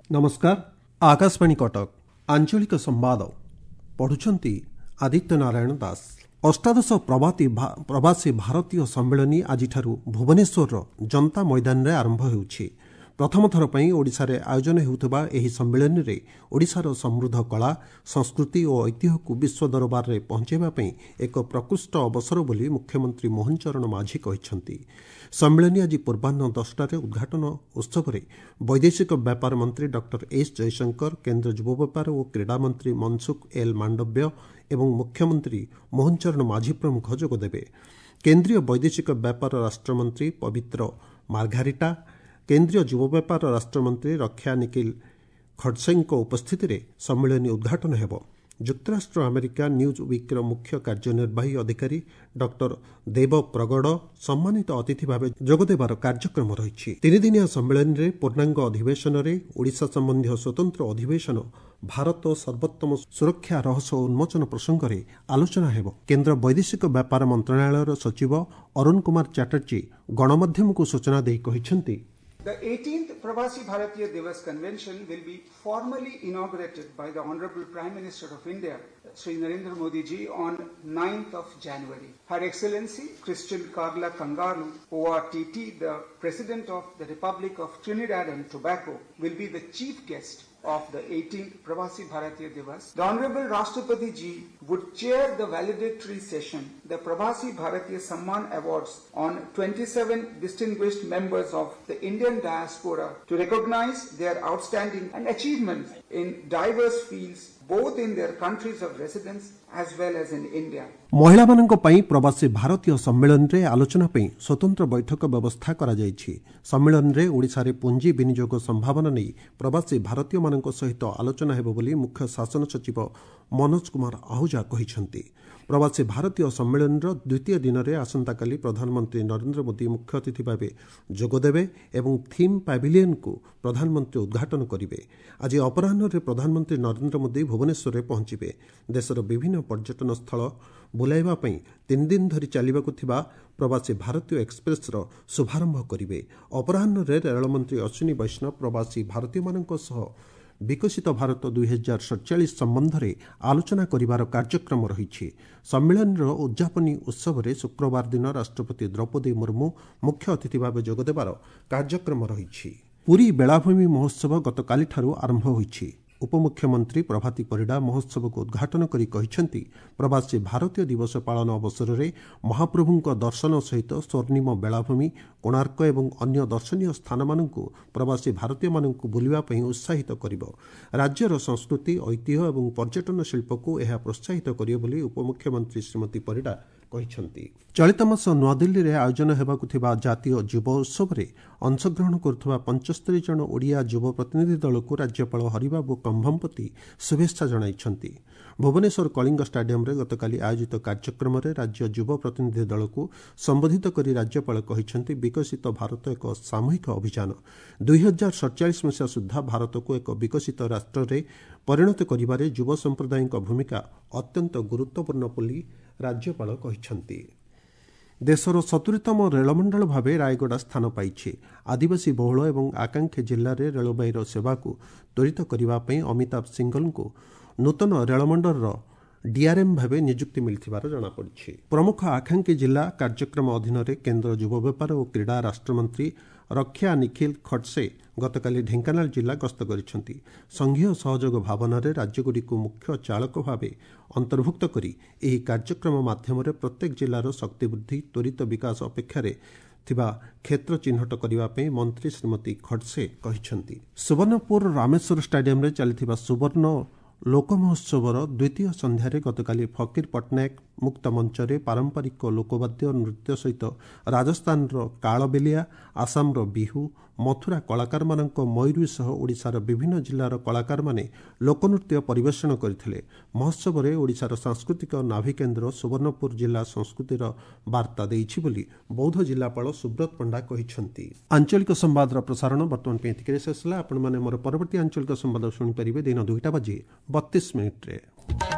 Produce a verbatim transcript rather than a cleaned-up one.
नमस्कार आकाशवाणी कटक आंचलिक संवाद पढ़ुछंती आदित्य नारायण दास। अष्टादश प्रवासी प्रवासी भारतीय सम्मेलन आज भुवनेश्वर जनता मैदान रे आरंभ होउछि। प्रथम थर पई ओडिशा रे आयोजन हेउथबा एही सम्मेलन रे ओडिशार समृद्ध कला संस्कृति और ऐतिह्य को विश्व दरबार रे पहुंचेबा पई एक प्रकृष्ट अवसर बोली मुख्यमंत्री मोहन चरण माझी कहिसंती। सम्मेलन आज पूर्वाह्न दसटार उद्घाटन उत्सव में वैदेशिक व्यापार मंत्री डॉक्टर एस जयशंकर, केन्द्र युवा व्यापार और क्रीड़ा मंत्री मनसुख एल मांडव्य एवं मुख्यमंत्री मोहन चरण माझी प्रमुख जोगदेवे। केन्द्रीय वैदेशिक व्यापार राष्ट्रमंत्री पवित्र मार्घारिटा, केन्द्रीय युवा व्यापार राष्ट्रमंत्री रक्षा निखिल खड़से उपस्थित में सम्मेलन उद्घाटन हेब। जुक्तराष्ट्र अमेरिका न्यूज वीक्र मुख्य कार्यनिर्वाही अधिकारी डॉक्टर देव प्रगड़ सम्मानित अतिथि भाव जोगदेवार कार्यक्रम रही। तीन दिनिया सम्मेलन में पूर्णांग अधिवेशन में ओडिशा संबंधी स्वतंत्र अधिवेशन भारत सर्वोत्तम सुरक्षा रहस्य उन्मोचन प्रसंग में आलोचना हेब। केन्द्र वैदेशिक व्यापार मंत्रणालय सचिव अरुण कुमार चैटर्जी गणमाध्यम को सूचना देई कहिसेंती The eighteenth Pravasi Bharatiya Divas Convention will be formally inaugurated by the Honorable Prime Minister of India, Shri Narendra Modi ji, on ninth of January. Her Excellency Christian Karla Kangalu, O R T T, the President of the Republic of Trinidad and Tobago, will be the chief guest of the eighteenth Pravasi Bharatiya Divas. The Honorable Rashtrapati ji would chair the valedictory session, the Pravasi Bharatiya Samman Awards, on twenty-seven distinguished members of the Indian diaspora to recognize their outstanding and achievements in diverse fields, both in their countries of residence as well as in India. महिला मानक पई प्रवासी भारतीय सम्मेलन रे आलोचना पई स्वतंत्र बैठक व्यवस्था करा जायछि। सम्मेलन रे ओडिसा रे पुंजी विनियोग संभावना नै प्रवासी भारतीय मानक सहित आलोचना हेबो बोली मुख्य शासन सचिव मनोज कुमार आहूजा कहिसंती। प्रवासी भारतीय सम्मेलन रो द्वितीय दिन रे आसंताकाली प्रधानमंत्री नरेंद्र मोदी मुख्य अतिथि भावे जोगदेवे एवं थीम पैविलियन को प्रधानमंत्री उद्घाटन करिवे। आज अपराह्न रे प्रधानमंत्री नरेंद्र मोदी भुवनेश्वर रे पहुंचिबे। देशर विभिन्न पर्यटन स्थल बुलाइबा पई तीन दिन धरी चलिबाकु थिबा प्रवासी भारतीय एक्सप्रेस रो शुभारंभ करिवे। अपराह्न रे रेलमंत्री अश्विनी वैष्णव प्रवासी भारतीय मानक सह विकसित भारत दुई हजार सड़चाश संबंध में आलोचना करिवार कार्यक्रम रही। सम्मेलन उद्यापनी उत्सव में शुक्रवार दिन राष्ट्रपति द्रौपदी मुर्मू मुख्य अतिथि भाव जोगदेवार कार्यक्रम रही। पुरी बेलाभूमि महोत्सव गतकाली ठारू आरंभ होईछि। उपमुख्यमंत्री प्रभाती परिडा महोत्सव को उद्घाटन करी कहिसेंती प्रवासी भारतीय दिवस पालन अवसर में महाप्रभुंक दर्शन सहित स्वर्णिम बेलाभूमि कोणार्क एवं अन्य दर्शनीय स्थान मानक प्रवासी भारतीय मानक बुलिबा पई उत्साहित करिवो। राज्यर संस्कृति ऐतिह्य एवं पर्यटन शिल्प को यह प्रोत्साहित करियो बोली उपमुख्यमंत्री श्रीमती परिडा कहिसंती। चलित मास नुआदिल्ली रे आयोजन हेबाकु थिबा जातीय युव उत्सव रे अंशग्रहण करुवा पंचस्तरी जन ओडिया युव प्रतिनिधि दल को राज्यपाल हरिबाबू कंभमपति शुभेच्छा जणाइछंती। भुवनेश्वर कलिंग स्टाडियम रे गतकाली आयोजित कार्यक्रम रे राज्य युव प्रतिनिधि दल को संबोधित करी राज्यपाल कहिसंती विकसित भारत एक सामूहिक अभियान। दुई हजार सड़चाश मसीहा सुधा भारत को एक विकसित राष्ट्र रे परिणत करिबारे युव संप्रदाय भूमिका अत्यंत गुरुत्वपूर्ण बोली राज्यपाल कहिसंती। देशर सतुरीतम रेलमंडल भाव रायगड़ा स्थान पाई। आदिवासी बहुल एवं आकांक्षी जिले में रेलवे सेवा को त्वरित करने अमिताभ सिंगल को नूतन रेलमंडल डीआरएम भाव नियुक्ति मिलथिबार जଣାपड़ी। प्रमुख आकांक्षी जिला कार्यक्रम अधीन केन्द्र युवा व्यापार और क्रीड़ा राष्ट्रमंत्री रक्षा निखिल खड़से गतकाली ढेंकानाल जिला गस्त करिसेंती। संघीय सहयोग भावना राज्यगुड़िक मुख्य चालक भाव अंतर्भुक्त करी एही कार्यक्रम माध्यम प्रत्येक जिलार शक्ति वृद्धि त्वरित विकास अपेक्षा थिबा क्षेत्र चिन्हट करने मंत्री श्रीमती खड़से कहिसंती। सुवर्णपुर रामेश्वर स्टाडियम रे चलिथिबा सुवर्ण लोक महोत्सवर द्वितीय संध्यारे गतकाली फकीर पट्टनायक मुक्त मंचरे पारंपरिक लोकवाद्य नृत्य सहित राजस्थान कालबेलिया, आसाम बिहू, मथुरा कलाकार मानक मयूरी सह ओडिशार विभिन्न जिलार कलाकार माने लोकनृत्य परिवेषण करथिले। महोत्सव में ओडिशार सांस्कृतिक नाभिकेन्द्र सुवर्णपुर जिला संस्कृतिर वार्ता देइछि बोली बौद्ध जिलापाल सुब्रत पंडा कहिसंती। आंचलिक संवाद प्रसारण वर्तमान पे एतिके शेष होला। आपण माने मोर परवर्ती आंचलिक संवाद सुनि परिबे दिन दुईटा बजे बत्तीस मिनिट रे।